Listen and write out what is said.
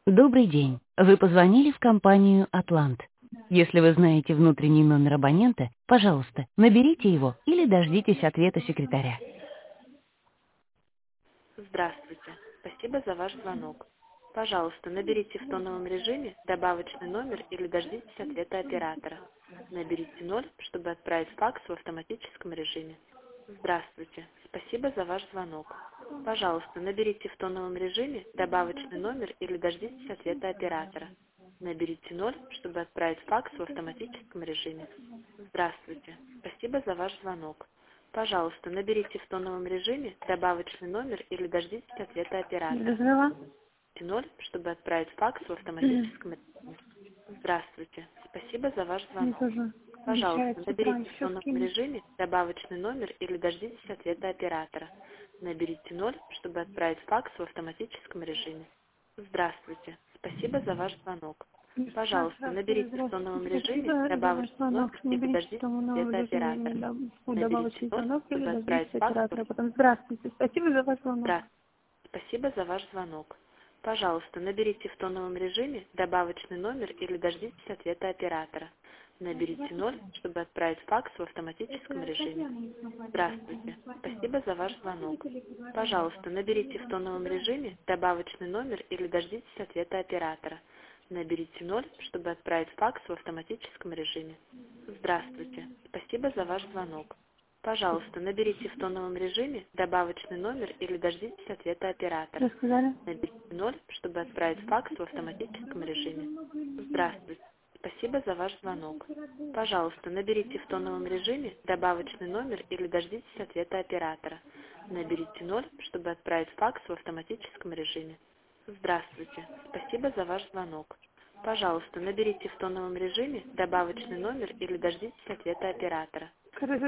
Добрый день. Вы позвонили в компанию «Атлант». Если вы знаете внутренний номер абонента, пожалуйста, наберите его или дождитесь ответа секретаря. Здравствуйте. Спасибо за ваш звонок. Пожалуйста, наберите в тоновом режиме добавочный номер или дождитесь ответа оператора. Наберите 0, чтобы отправить факс в автоматическом режиме. Здравствуйте. Спасибо за ваш звонок. Пожалуйста, наберите в тоновом режиме добавочный номер или дождитесь ответа оператора. Наберите 0, чтобы отправить факс в автоматическом режиме. Здравствуйте. Спасибо за ваш звонок. Пожалуйста, наберите в тоновом режиме добавочный номер или дождитесь ответа оператора. Разрыва? 0, чтобы отправить факс в автоматическом режиме. Здравствуйте. Спасибо за ваш Мне звонок. тоже Пожалуйста, обещают с утра наберите в еще тоновом скинуть. режиме добавочный номер или дождитесь ответа оператора. Наберите 0, чтобы отправить факс в автоматическом режиме. Здравствуйте. Спасибо за ваш звонок. Пожалуйста, наберите в тоновом Здравствуйте. режиме Спасибо за ваш добавочный звонок. номер Не или берите в дождитесь том новом ответа режиме оператора. Наберите добавочный 0, звонок или чтобы отправить дождитесь факс в оператора. Потом здравствуйте. Спасибо за ваш звонок. Здравствуйте. Спасибо за ваш звонок. Пожалуйста, наберите в тоновом режиме добавочный номер или дождитесь ответа оператора. Наберите 0, чтобы отправить факс в автоматическом режиме. Здравствуйте. Спасибо за ваш звонок. Пожалуйста, наберите в тоновом режиме добавочный номер или дождитесь ответа оператора. Наберите 0, чтобы отправить факс в автоматическом режиме. Здравствуйте. Спасибо за ваш звонок. Пожалуйста, наберите в тоновом режиме добавочный номер или дождитесь ответа Что оператора. сказали? Наберите 0, чтобы отправить факс в автоматическом режиме. Здравствуйте. Спасибо за ваш звонок. Пожалуйста, наберите в тоновом режиме добавочный номер или дождитесь ответа оператора. Наберите 0, чтобы отправить факс в автоматическом режиме. Здравствуйте. Спасибо за ваш звонок. Пожалуйста, наберите в тоновом режиме добавочный номер или дождитесь ответа оператора. Хорошо.